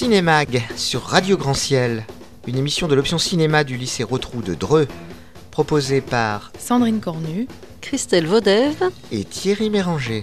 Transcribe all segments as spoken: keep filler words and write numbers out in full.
Cinémag sur Radio Grand Ciel, une émission de l'option cinéma du lycée Rotrou de Dreux, proposée par Sandrine Cornu, Christelle Vaudève et Thierry Méranger.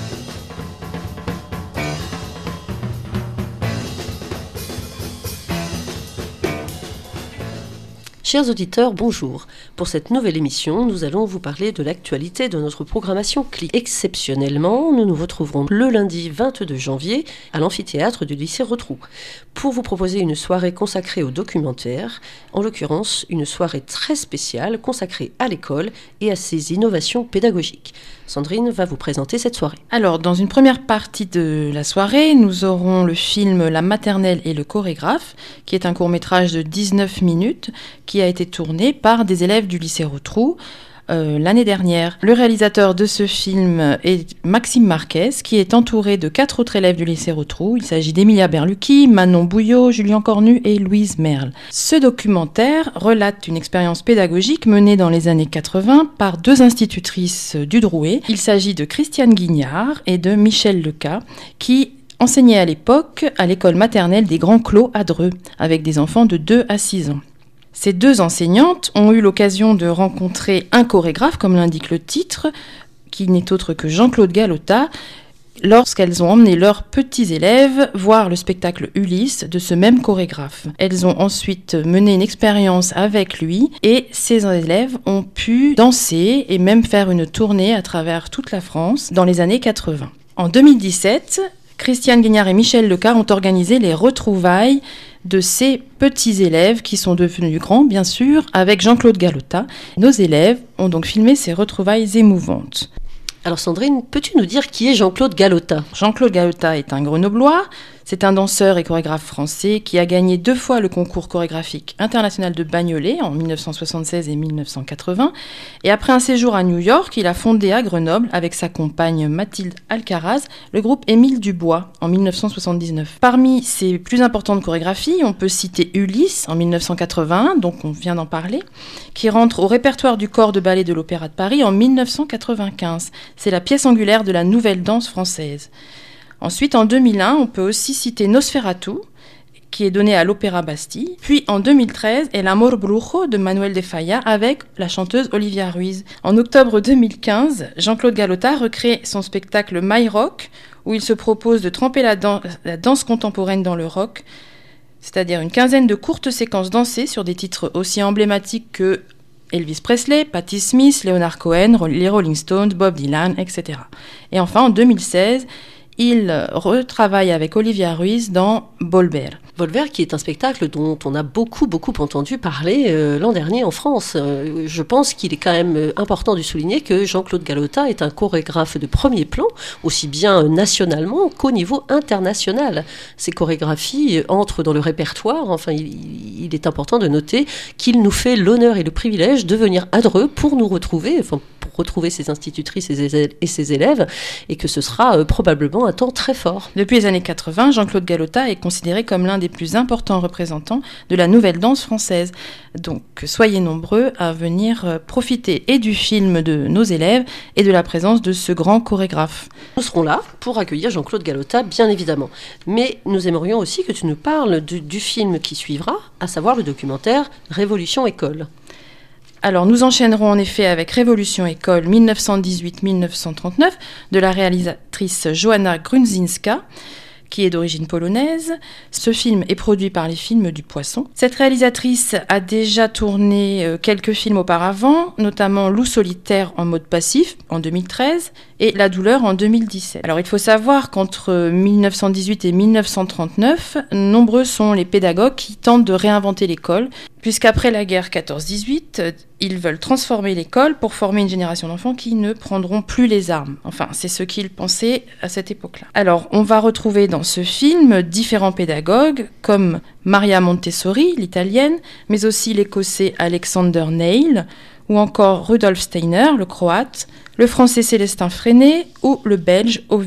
Chers auditeurs, bonjour. Pour cette nouvelle émission, nous allons vous parler de l'actualité de notre programmation C L I. Exceptionnellement, nous nous retrouverons le lundi vingt-deux janvier à l'amphithéâtre du lycée Rotrou pour vous proposer une soirée consacrée au documentaire, en l'occurrence une soirée très spéciale consacrée à l'école et à ses innovations pédagogiques. Sandrine va vous présenter cette soirée. Alors, dans une première partie de la soirée, nous aurons le film La maternelle et le chorégraphe, qui est un court-métrage de dix-neuf minutes, qui a été tourné par des élèves du lycée Rotrou euh, l'année dernière. Le réalisateur de ce film est Maxime Marquez, qui est entouré de quatre autres élèves du lycée Rotrou. Il s'agit d'Emilia Berlucchi, Manon Bouillot, Julien Cornu et Louise Merle. Ce documentaire relate une expérience pédagogique menée dans les années quatre-vingts par deux institutrices du Drouet. Il s'agit de Christiane Guignard et de Michel Leca, qui enseignaient à l'époque à l'école maternelle des Grands Clos à Dreux, avec des enfants de deux à six ans. Ces deux enseignantes ont eu l'occasion de rencontrer un chorégraphe, comme l'indique le titre, qui n'est autre que Jean-Claude Galota, lorsqu'elles ont emmené leurs petits élèves voir le spectacle Ulysse de ce même chorégraphe. Elles ont ensuite mené une expérience avec lui et ces élèves ont pu danser et même faire une tournée à travers toute la France dans les années quatre-vingts. En deux mille dix-sept, Christiane Guignard et Michel Leca ont organisé les retrouvailles de ces petits élèves qui sont devenus grands, bien sûr, avec Jean-Claude Galota. Nos élèves ont donc filmé ces retrouvailles émouvantes. Alors Sandrine, peux-tu nous dire qui est Jean-Claude Galota ? Jean-Claude Galota est un Grenoblois. C'est un danseur et chorégraphe français qui a gagné deux fois le concours chorégraphique international de Bagnolet en dix-neuf cent soixante-seize et dix-neuf cent quatre-vingts. Et après un séjour à New York, il a fondé à Grenoble, avec sa compagne Mathilde Alcaraz, le groupe Émile Dubois en dix-neuf cent soixante-dix-neuf. Parmi ses plus importantes chorégraphies, on peut citer Ulysse en dix-neuf cent quatre-vingt-un, donc on vient d'en parler, qui rentre au répertoire du corps de ballet de l'Opéra de Paris en dix-neuf cent quatre-vingt-quinze. C'est la pièce angulaire de la nouvelle danse française. Ensuite, en deux mille un, on peut aussi citer Nosferatu, qui est donné à l'Opéra Bastille. Puis, en deux mille treize, El Amor Brujo de Manuel de Falla avec la chanteuse Olivia Ruiz. En octobre deux mille quinze, Jean-Claude Galota recrée son spectacle My Rock, où il se propose de tremper la, dan- la danse contemporaine dans le rock, c'est-à-dire une quinzaine de courtes séquences dansées sur des titres aussi emblématiques que Elvis Presley, Patti Smith, Leonard Cohen, les Rolling Stones, Bob Dylan, et cetera. Et enfin, en deux mille seize, il retravaille avec Olivia Ruiz dans Bolbert. Bolbert qui est un spectacle dont on a beaucoup, beaucoup entendu parler euh, l'an dernier en France. Euh, je pense qu'il est quand même important de souligner que Jean-Claude Galota est un chorégraphe de premier plan, aussi bien nationalement qu'au niveau international. Ses chorégraphies entrent dans le répertoire. Enfin, il, il est important de noter qu'il nous fait l'honneur et le privilège de venir à Dreux pour nous retrouver, enfin, pour retrouver ses institutrices et ses élèves, et que ce sera euh, probablement un temps très fort. Depuis les années quatre-vingts, Jean-Claude Galota est considéré comme l'un des plus importants représentants de la nouvelle danse française. Donc, soyez nombreux à venir profiter et du film de nos élèves et de la présence de ce grand chorégraphe. Nous serons là pour accueillir Jean-Claude Galota, bien évidemment. Mais nous aimerions aussi que tu nous parles du, du film qui suivra, à savoir le documentaire Révolution École. Alors, nous enchaînerons en effet avec Révolution École dix-neuf cent dix-huit à dix-neuf cent trente-neuf de la réalisatrice Joanna Grunzinska, qui est d'origine polonaise. Ce film est produit par les Films du Poisson. Cette réalisatrice a déjà tourné euh, quelques films auparavant, notamment Loup solitaire en mode passif en deux mille treize et La douleur en deux mille dix-sept. Alors il faut savoir qu'entre dix-neuf cent dix-huit et dix-neuf cent trente-neuf, nombreux sont les pédagogues qui tentent de réinventer l'école, puisqu'après la guerre quatorze dix-huit, ils veulent transformer l'école pour former une génération d'enfants qui ne prendront plus les armes. Enfin, c'est ce qu'ils pensaient à cette époque-là. Alors, on va retrouver dans ce film différents pédagogues, comme Maria Montessori, l'italienne, mais aussi l'écossais Alexander Neil, ou encore Rudolf Steiner, le croate, le français Célestin Freinet, ou le belge Ovid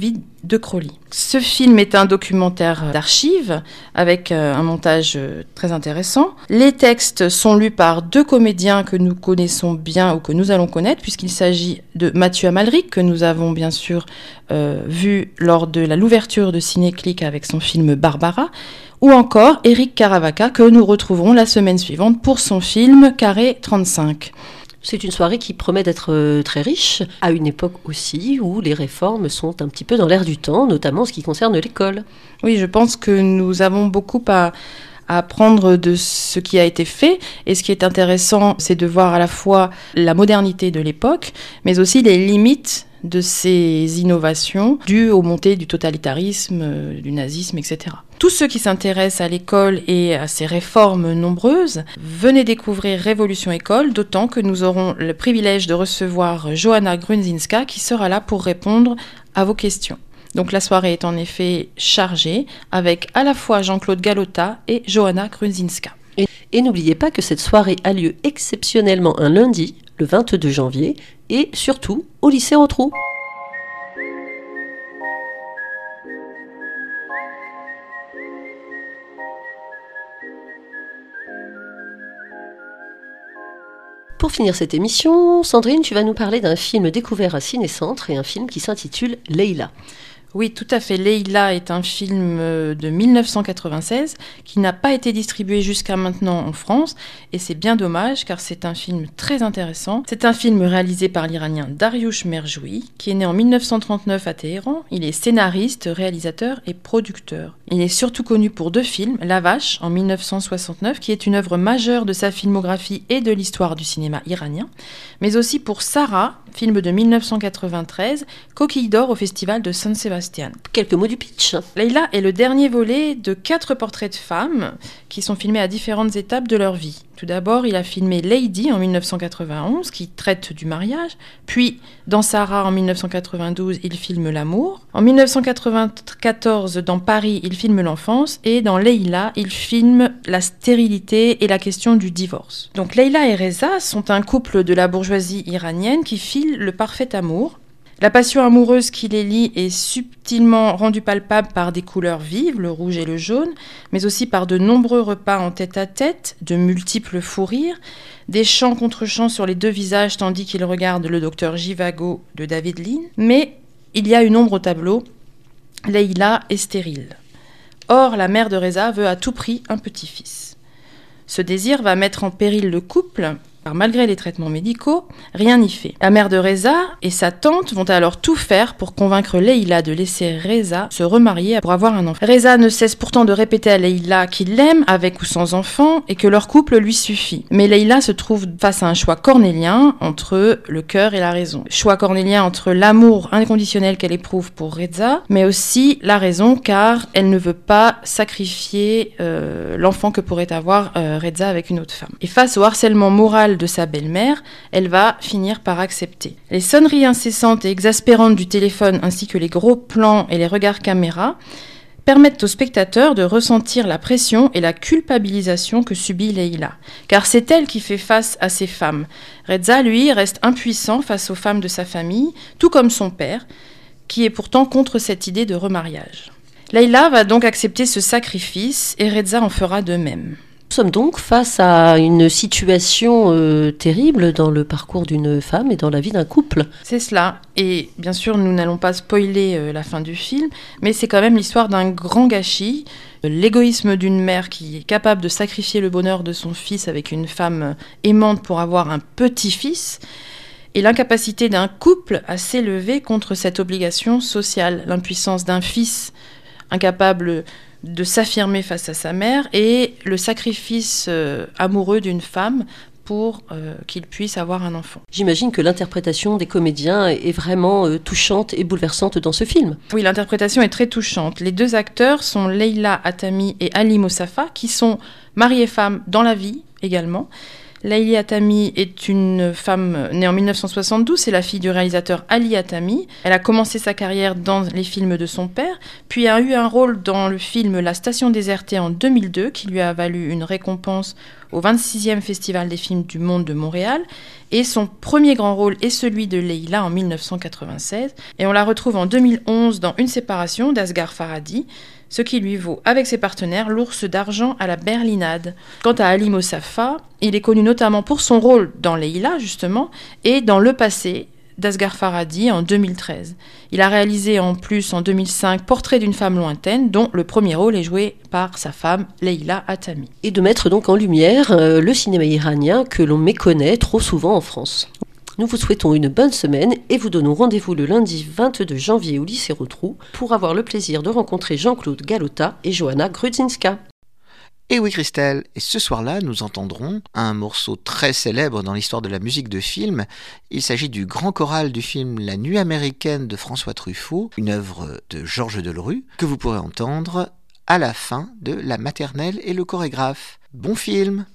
de Crowley. Ce film est un documentaire d'archives avec un montage très intéressant. Les textes sont lus par deux comédiens que nous connaissons bien ou que nous allons connaître, puisqu'il s'agit de Mathieu Amalric, que nous avons bien sûr euh, vu lors de la, l'ouverture de Cinéclick avec son film Barbara, ou encore Éric Caravaca, que nous retrouverons la semaine suivante pour son film Carré trente-cinq. C'est une soirée qui promet d'être très riche, à une époque aussi où les réformes sont un petit peu dans l'air du temps, notamment en ce qui concerne l'école. Oui, je pense que nous avons beaucoup à, à apprendre de ce qui a été fait. Et ce qui est intéressant, c'est de voir à la fois la modernité de l'époque, mais aussi les limites de ces innovations dues aux montées du totalitarisme, du nazisme, et cetera. Tous ceux qui s'intéressent à l'école et à ses réformes nombreuses, venez découvrir Révolution École, d'autant que nous aurons le privilège de recevoir Johanna Grunzinska qui sera là pour répondre à vos questions. Donc la soirée est en effet chargée avec à la fois Jean-Claude Galota et Johanna Grunzinska. Et, et n'oubliez pas que cette soirée a lieu exceptionnellement un lundi, le vingt-deux janvier, et surtout au lycée Rotrou. Pour finir cette émission, Sandrine, tu vas nous parler d'un film découvert à Ciné-Centre et un film qui s'intitule Leïla. Oui, tout à fait. Leïla est un film de mille neuf cent quatre-vingt-seize qui n'a pas été distribué jusqu'à maintenant en France et c'est bien dommage car c'est un film très intéressant. C'est un film réalisé par l'Iranien Dariush Merjoui qui est né en mille neuf cent trente-neuf à Téhéran. Il est scénariste, réalisateur et producteur. Il est surtout connu pour deux films, La Vache en mille neuf cent soixante-neuf qui est une œuvre majeure de sa filmographie et de l'histoire du cinéma iranien, mais aussi pour Sarah, film de mille neuf cent quatre-vingt-treize, Coquille d'or au festival de San Sébastien. Quelques mots du pitch. Leïla est le dernier volet de quatre portraits de femmes qui sont filmés à différentes étapes de leur vie. Tout d'abord, il a filmé Lady en mille neuf cent quatre-vingt-onze, qui traite du mariage. Puis, dans Sarah en mille neuf cent quatre-vingt-douze, il filme l'amour. En mille neuf cent quatre-vingt-quatorze, dans Paris, il filme l'enfance. Et dans Leïla, il filme la stérilité et la question du divorce. Donc Leïla et Reza sont un couple de la bourgeoisie iranienne qui file le parfait amour. La passion amoureuse qui les lie est subtilement rendue palpable par des couleurs vives, le rouge et le jaune, mais aussi par de nombreux repas en tête-à-tête, de multiples fous rires, des chants contre chants sur les deux visages tandis qu'ils regardent le docteur Jivago de David Lean. Mais il y a une ombre au tableau, Leïla est stérile. Or, la mère de Reza veut à tout prix un petit-fils. Ce désir va mettre en péril le couple, car malgré les traitements médicaux, rien n'y fait. La mère de Reza et sa tante vont alors tout faire pour convaincre Leïla de laisser Reza se remarier pour avoir un enfant. Reza ne cesse pourtant de répéter à Leïla qu'il l'aime, avec ou sans enfant, et que leur couple lui suffit. Mais Leïla se trouve face à un choix cornélien entre le cœur et la raison. Choix cornélien entre l'amour inconditionnel qu'elle éprouve pour Reza, mais aussi la raison, car elle ne veut pas sacrifier euh, l'enfant que pourrait avoir euh, Reza avec une autre femme. Et face au harcèlement moral de sa belle-mère, elle va finir par accepter. Les sonneries incessantes et exaspérantes du téléphone ainsi que les gros plans et les regards caméra permettent aux spectateurs de ressentir la pression et la culpabilisation que subit Leïla. Car c'est elle qui fait face à ces femmes. Reza, lui, reste impuissant face aux femmes de sa famille, tout comme son père, qui est pourtant contre cette idée de remariage. Leïla va donc accepter ce sacrifice et Reza en fera de même. Nous sommes donc face à une situation euh, terrible dans le parcours d'une femme et dans la vie d'un couple. C'est cela. Et bien sûr, nous n'allons pas spoiler euh, la fin du film, mais c'est quand même l'histoire d'un grand gâchis. L'égoïsme d'une mère qui est capable de sacrifier le bonheur de son fils avec une femme aimante pour avoir un petit-fils. Et l'incapacité d'un couple à s'élever contre cette obligation sociale. L'impuissance d'un fils incapable de s'affirmer face à sa mère et le sacrifice euh, amoureux d'une femme pour euh, qu'il puisse avoir un enfant. J'imagine que l'interprétation des comédiens est vraiment euh, touchante et bouleversante dans ce film. Oui, l'interprétation est très touchante. Les deux acteurs sont Leïla Hatami et Ali Moussafa, qui sont mari et femme dans la vie également. Leïla Hatami est une femme née en mille neuf cent soixante-douze, c'est la fille du réalisateur Ali Hatami. Elle a commencé sa carrière dans les films de son père, puis a eu un rôle dans le film La Station désertée en deux mille deux, qui lui a valu une récompense au vingt-sixième Festival des films du monde de Montréal. Et son premier grand rôle est celui de Leïla en mille neuf cent quatre-vingt-seize. Et on la retrouve en deux mille onze dans Une séparation d'Asghar Farhadi, ce qui lui vaut, avec ses partenaires, l'Ours d'argent à la Berlinade. Quant à Ali Moussafa, il est connu notamment pour son rôle dans Leïla, justement, et dans Le Passé d'Asghar Farhadi en deux mille treize. Il a réalisé en plus en deux mille cinq Portrait d'une femme lointaine, dont le premier rôle est joué par sa femme Leïla Hatami. Et de mettre donc en lumière euh, le cinéma iranien que l'on méconnaît trop souvent en France. Nous vous souhaitons une bonne semaine et vous donnons rendez-vous le lundi vingt-deux janvier au lycée Rotrou pour avoir le plaisir de rencontrer Jean-Claude Galota et Johanna Grudzinska. Et oui Christelle, et ce soir-là, nous entendrons un morceau très célèbre dans l'histoire de la musique de film. Il s'agit du grand choral du film La Nuit américaine de François Truffaut, une œuvre de Georges Delerue, que vous pourrez entendre à la fin de La maternelle et le chorégraphe. Bon film!